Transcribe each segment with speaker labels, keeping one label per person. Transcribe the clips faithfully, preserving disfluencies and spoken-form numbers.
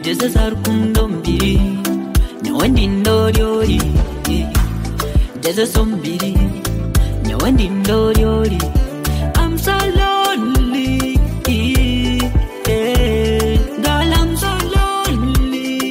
Speaker 1: Jeze sarukundo mbiri Nyawandi ndoriori Jeze sombiri Nyawandi ndoriori I'm so lonely yeah. Girl, I'm so lonely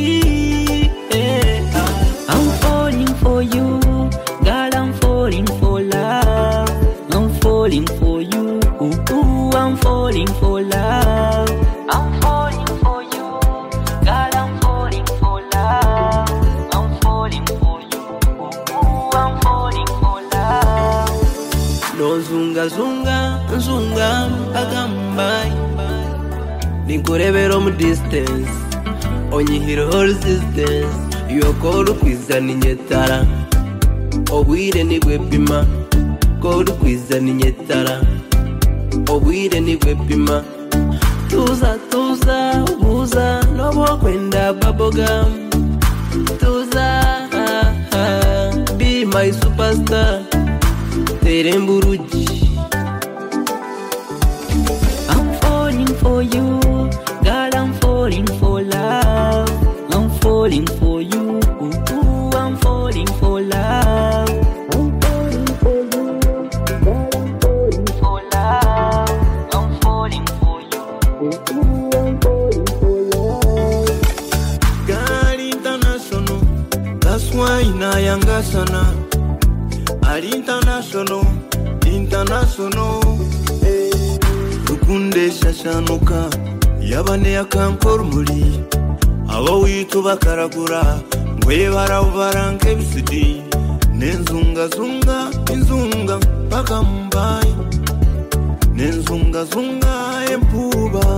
Speaker 1: yeah. I'm falling for you. Girl, I'm falling for love. I'm falling for you. Ooh, ooh, I'm falling for love. I'm falling for you. Girl, I'm falling for love. I'm falling for you. Ooh, ooh, I'm falling for love.
Speaker 2: No zunga zunga zunga agambai. Ninkurebera mu distance. Onyihira resistance. Yokoro kwizana inyetara. Obwire nigwe pima. Koro kwizana inyetara. Obwire nigwe pima. Tuza tuza buza nobo kwenda bubblegum. Tuza ah, ah, be my superstar. Teremburuji.
Speaker 1: I'm falling for you. Girl, I'm falling for love. I'm falling for you. Ooh, ooh, I'm falling for love. I'm falling for you. Girl, I'm falling for love. I'm falling for you. Ooh, ooh, I'm falling for love.
Speaker 3: Girl international, that's why inayangasana. Al international, international. Rukunde shashanuka, yabane yakankormuri. Abo witu bakaragura, ngwe barabaranke bisidi. Nenzunga zunga, inzunga paka mbai. Nenzunga zunga empuba.